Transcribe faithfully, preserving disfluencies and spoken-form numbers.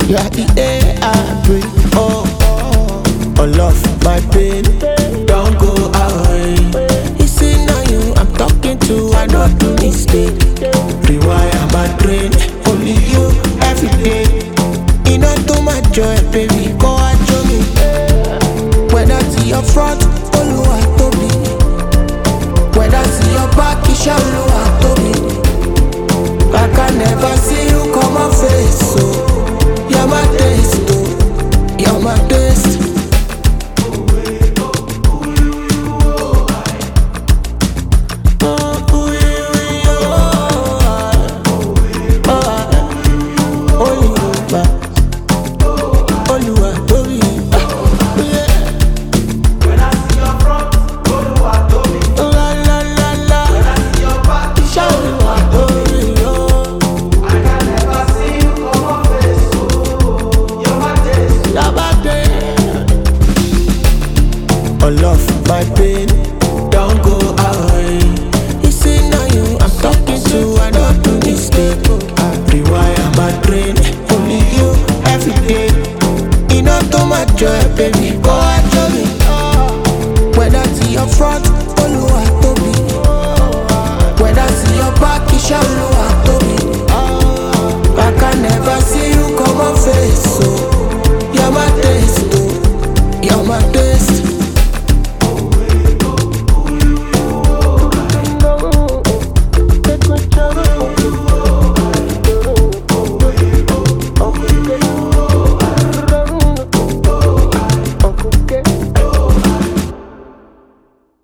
You are the air I breathe. Oh, all of my pain don't go away. You see now you I'm talking to, I don't do mistake. Rewire my brain, only you every day. You know too much joy, baby, go and show me. Whether to your front, Oluwa to me. Whether to your back, Isha Oluwa to me. I can never see you come on face, so you're my taste, oh, you're my taste. All of my pain don't go away. You see now you I'm talking to, I don't do mistake. I rewire my brain, only you every day. You know too much joy, baby, go and show me. Whether to your front,